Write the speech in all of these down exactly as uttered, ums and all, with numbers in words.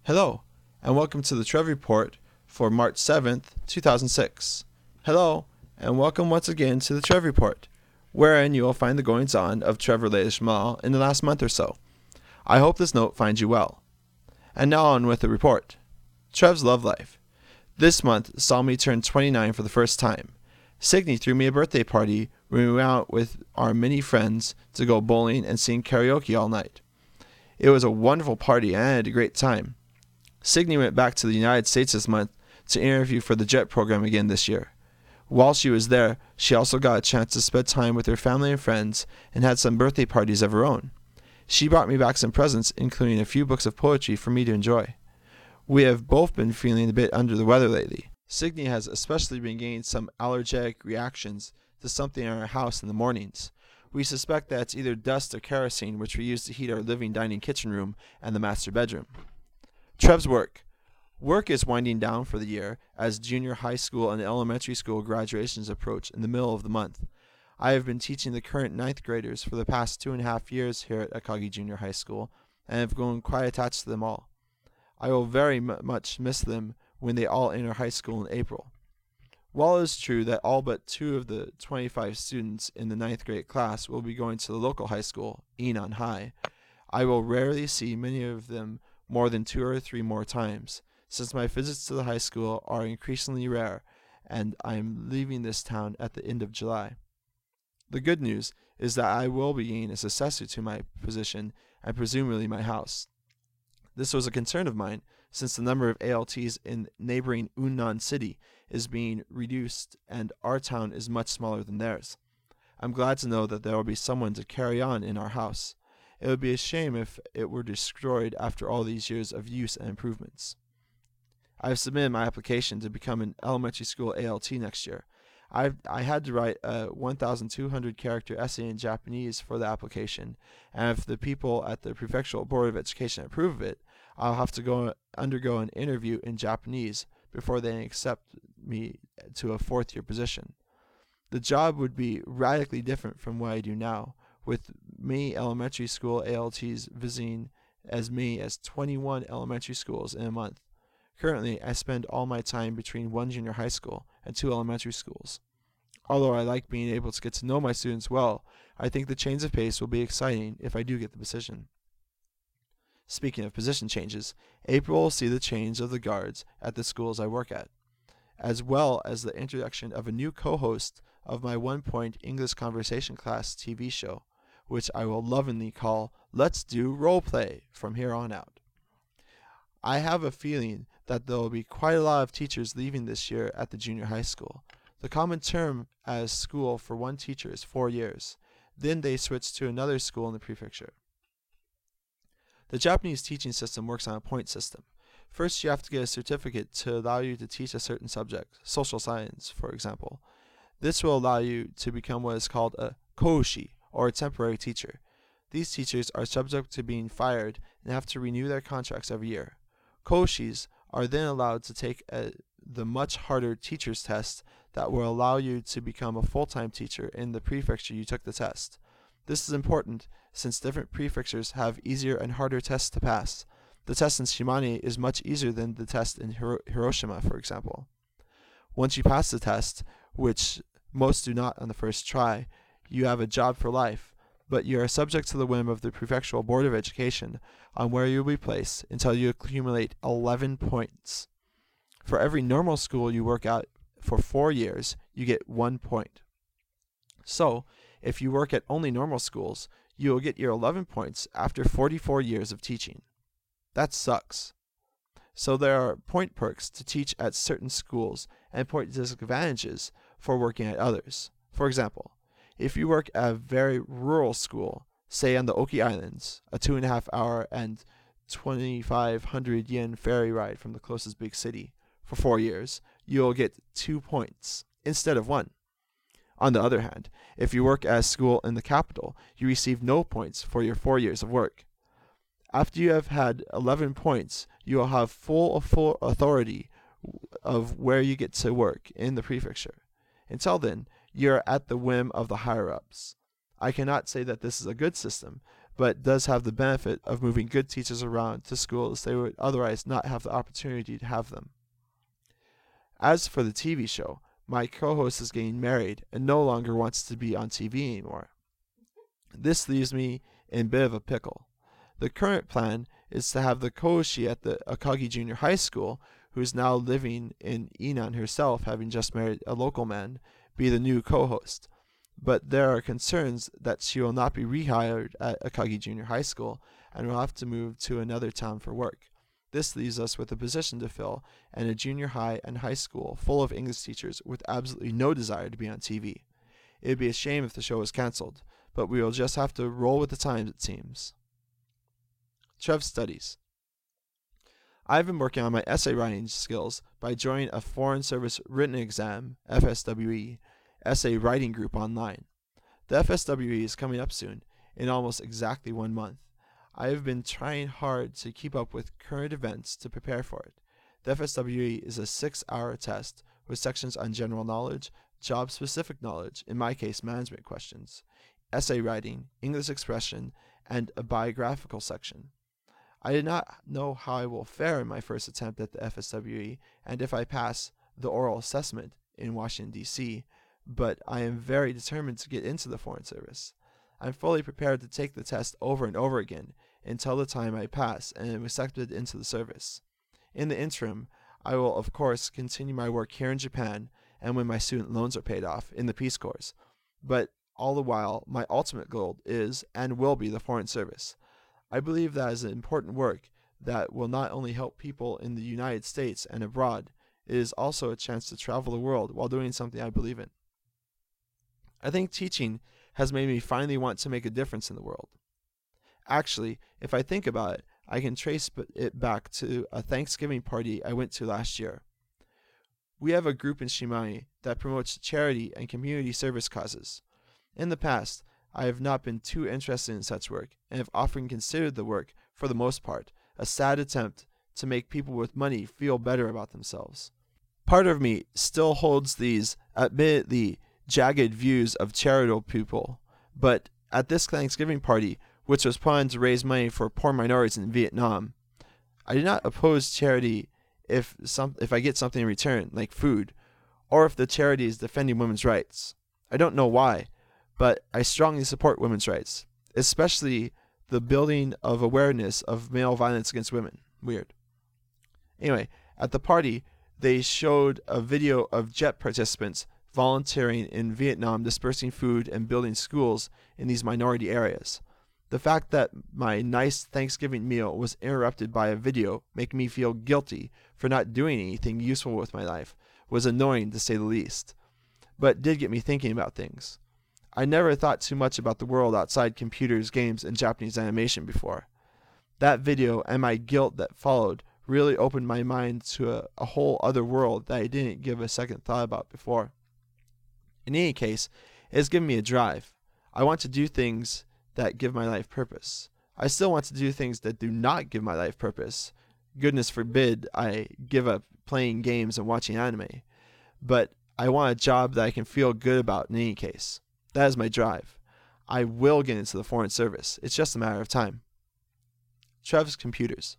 Hello, and welcome to the Trev Report for March seventh, two thousand six. Hello, and welcome once again to the Trev Report, wherein you will find the goings-on of Trevor Leishmal in the last month or so. I hope this note finds you well. And now on with the report. Trev's love life. This month saw me turn twenty-nine for the first time. Signe threw me a birthday party when we went out with our many friends to go bowling and sing karaoke all night. It was a wonderful party and I had a great time. Signe went back to the United States this month to interview for the JET program again this year. While she was there, she also got a chance to spend time with her family and friends and had some birthday parties of her own. She brought me back some presents, including a few books of poetry for me to enjoy. We have both been feeling a bit under the weather lately. Signe has especially been getting some allergic reactions to something in our house in the mornings. We suspect that it's either dust or kerosene, which we use to heat our living, dining, kitchen room and the master bedroom. Trev's work. Work is winding down for the year as junior high school and elementary school graduations approach in the middle of the month. I have been teaching the current ninth graders for the past two and a half years here at Akagi Junior High School and have grown quite attached to them all. I will very m- much miss them when they all enter high school in April. While it is true that all but two of the twenty-five students in the ninth grade class will be going to the local high school, Enon High, I will rarely see many of them more than two or three more times, since my visits to the high school are increasingly rare and I am leaving this town at the end of July. The good news is that I will be gaining a successor to my position and presumably my house. This was a concern of mine, since the number of A L Ts in neighboring Unnan City is being reduced and our town is much smaller than theirs. I'm glad to know that there will be someone to carry on in our house. It would be a shame if it were destroyed after all these years of use and improvements. I have submitted my application to become an elementary school A L T next year. I've, I had to write a one thousand two hundred character essay in Japanese for the application, and if the people at the Prefectural Board of Education approve of it, I'll have to go undergo an interview in Japanese before they accept me to a fourth-year position. The job would be radically different from what I do now, with many elementary school A L Ts visiting as many as twenty-one elementary schools in a month. Currently, I spend all my time between one junior high school and two elementary schools. Although I like being able to get to know my students well, I think the change of pace will be exciting if I do get the position. Speaking of position changes, April will see the change of the guards at the schools I work at, as well as the introduction of a new co-host of my One Point English Conversation Class T V show, which I will lovingly call Let's Do Roleplay from here on out. I have a feeling that there will be quite a lot of teachers leaving this year at the junior high school. The common term as school for one teacher is four years. Then they switch to another school in the prefecture. The Japanese teaching system works on a point system. First, you have to get a certificate to allow you to teach a certain subject, social science, for example. This will allow you to become what is called a koushi, or a temporary teacher. These teachers are subject to being fired and have to renew their contracts every year. Koushis are then allowed to take a, the much harder teacher's test that will allow you to become a full-time teacher in the prefecture you took the test. This is important since different prefectures have easier and harder tests to pass. The test in Shimane is much easier than the test in Hiro- Hiroshima, for example. Once you pass the test, which most do not on the first try, you have a job for life, but you are subject to the whim of the Prefectural Board of Education on where you will be placed until you accumulate eleven points. For every normal school you work at for four years, you get one point. So, if you work at only normal schools, you will get your eleven points after forty-four years of teaching. That sucks. So there are point perks to teach at certain schools and point disadvantages for working at others. For example, if you work at a very rural school, say on the Oki Islands, a two and a half hour and twenty-five hundred yen ferry ride from the closest big city, for four years, you will get two points instead of one. On the other hand, if you work at a school in the capital, you receive no points for your four years of work. After you have had eleven points, you will have full, full authority of where you get to work in the prefecture. Until then, you are at the whim of the higher-ups. I cannot say that this is a good system, but does have the benefit of moving good teachers around to schools they would otherwise not have the opportunity to have them. As for the T V show, my co-host is getting married and no longer wants to be on T V anymore. This leaves me in a bit of a pickle. The current plan is to have the Koshi at the Akagi Junior High School, who is now living in Inan herself, having just married a local man, be the new co-host. But there are concerns that she will not be rehired at Akagi Junior High School and will have to move to another town for work. This leaves us with a position to fill and a junior high and high school full of English teachers with absolutely no desire to be on T V. It would be a shame if the show was cancelled, but we will just have to roll with the times, it seems. Trev studies. I've been working on my essay writing skills by joining a Foreign Service Written Exam, F S W E, essay writing group online. The F S W E is coming up soon, in almost exactly one month. I have been trying hard to keep up with current events to prepare for it. The F S W E is a six-hour test with sections on general knowledge, job-specific knowledge, in my case management questions, essay writing, English expression, and a biographical section. I did not know how I will fare in my first attempt at the F S W E and if I pass the oral assessment in Washington, D C, but I am very determined to get into the Foreign Service. I'm fully prepared to take the test over and over again until the time I pass and am accepted into the service. In the interim, I will of course continue my work here in Japan and when my student loans are paid off in the Peace Corps. But all the while, my ultimate goal is and will be the Foreign Service. I believe that is an important work that will not only help people in the United States and abroad, it is also a chance to travel the world while doing something I believe in. I think teaching has made me finally want to make a difference in the world. Actually, if I think about it, I can trace it back to a Thanksgiving party I went to last year. We have a group in Shimai that promotes charity and community service causes. In the past, I have not been too interested in such work, and have often considered the work, for the most part, a sad attempt to make people with money feel better about themselves. Part of me still holds these, admittedly, jagged views of charitable people, but at this Thanksgiving party, which was planned to raise money for poor minorities in Vietnam, I do not oppose charity if some if I get something in return, like food, or if the charity is defending women's rights. I don't know why, but I strongly support women's rights, especially the building of awareness of male violence against women. Weird. Anyway, at the party, they showed a video of JET participants volunteering in Vietnam, dispersing food and building schools in these minority areas. The fact that my nice Thanksgiving meal was interrupted by a video making me feel guilty for not doing anything useful with my life was annoying to say the least, but did get me thinking about things. I never thought too much about the world outside computers, games, and Japanese animation before. That video and my guilt that followed really opened my mind to a, a whole other world that I didn't give a second thought about before. In any case, it has given me a drive. I want to do things that give my life purpose. I still want to do things that do not give my life purpose. Goodness forbid I give up playing games and watching anime. But I want a job that I can feel good about in any case. That is my drive. I will get into the Foreign Service. It's just a matter of time. Trev's computers.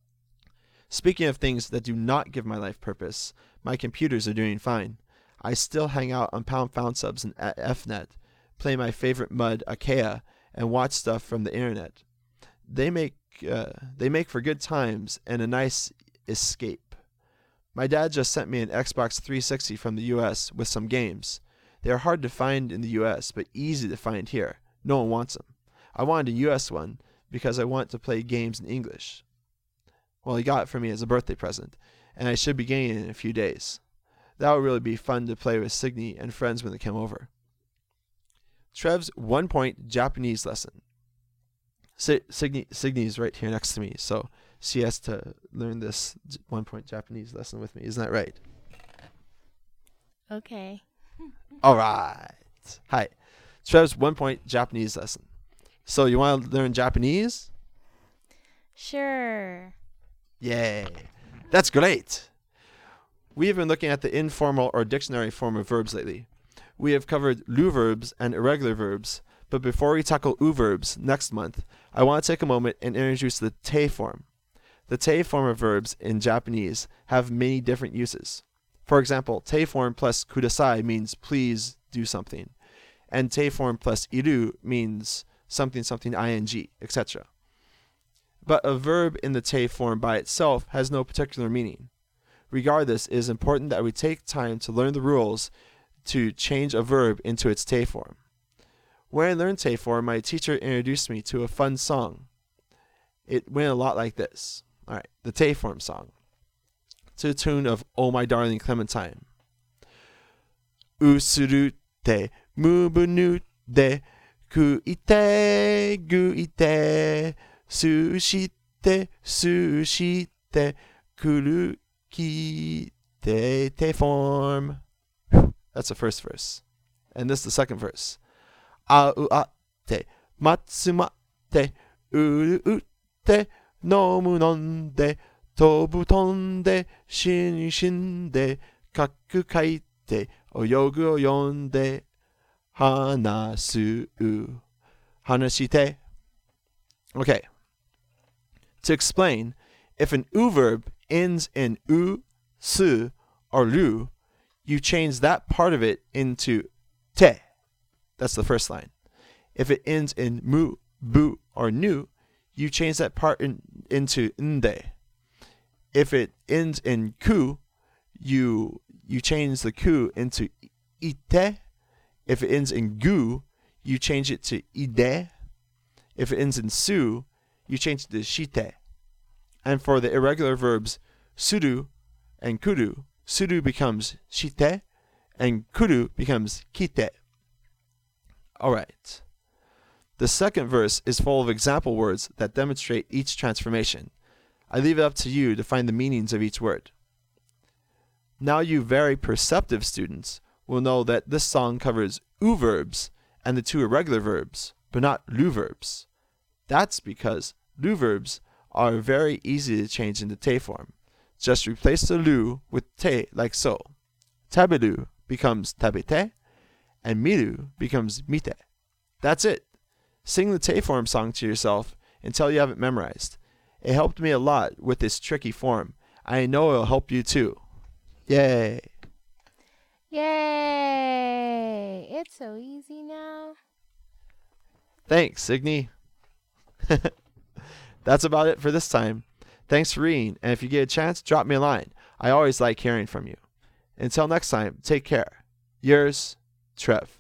Speaking of things that do not give my life purpose, my computers are doing fine. I still hang out on Pound Found Subs and F net, play my favorite mud, Akea, and watch stuff from the internet. They make uh, they make for good times and a nice escape. My dad just sent me an Xbox three sixty from the U S with some games. They are hard to find in the U S, but easy to find here. No one wants them. I wanted a U S one because I want to play games in English. Well, he got it for me as a birthday present, and I should be getting it in a few days. That would really be fun to play with Signy and friends when they come over. Trev's one-point Japanese lesson. Signy, Signy is right here next to me, so she has to learn this one-point Japanese lesson with me. Isn't that right? Okay. All right. Hi. Trev's one-point Japanese lesson. So you want to learn Japanese? Sure. Yay. That's great. We have been looking at the informal or dictionary form of verbs lately. We have covered lieu verbs and irregular verbs, But before we tackle U verbs next month, I want to take a moment and introduce the te form. The te form of verbs in Japanese have many different uses. For example, te form plus kudasai means please do something, and te form plus iru means something something ing, et cetera. But a verb in the te form by itself has no particular meaning. Regardless, it is important that we take time to learn the rules to change a verb into its te form. When I learned te form, my teacher introduced me to a fun song. It went a lot like this. All right, the te form song, to the tune of "Oh My Darling Clementine." Usuru te mubunu de kuite guite sushite sushite kuru kite te form. That's the first verse. And this is the second verse. Au ate matsumate uru ute nomu nonde tobu tonde shin shinde kaku kaite oyogu oyonde hanasu hanashite. Okay. To explain, if an u verb ends in u, su, or lu, you change that part of it into te. That's the first line. If it ends in mu, bu, or nu, you change that part in, into nde. If it ends in ku, you you change the ku into ite. If it ends in gu, you change it to ide. If it ends in su, you change it to shite. And for the irregular verbs suru and kuru, suru becomes shite, and kuru becomes kite. Alright. The second verse is full of example words that demonstrate each transformation. I leave it up to you to find the meanings of each word. Now you very perceptive students will know that this song covers u verbs and the two irregular verbs, but not lu verbs. That's because lu verbs are very easy to change into te form. Just replace the lu with te like so. Taberu becomes tabete, and miru becomes mite. That's it. Sing the te form song to yourself until you have it memorized. It helped me a lot with this tricky form. I know it'll help you too. Yay! Yay! It's so easy now. Thanks, Signy. That's about it for this time. Thanks for reading, and if you get a chance, drop me a line. I always like hearing from you. Until next time, take care. Yours, Trev.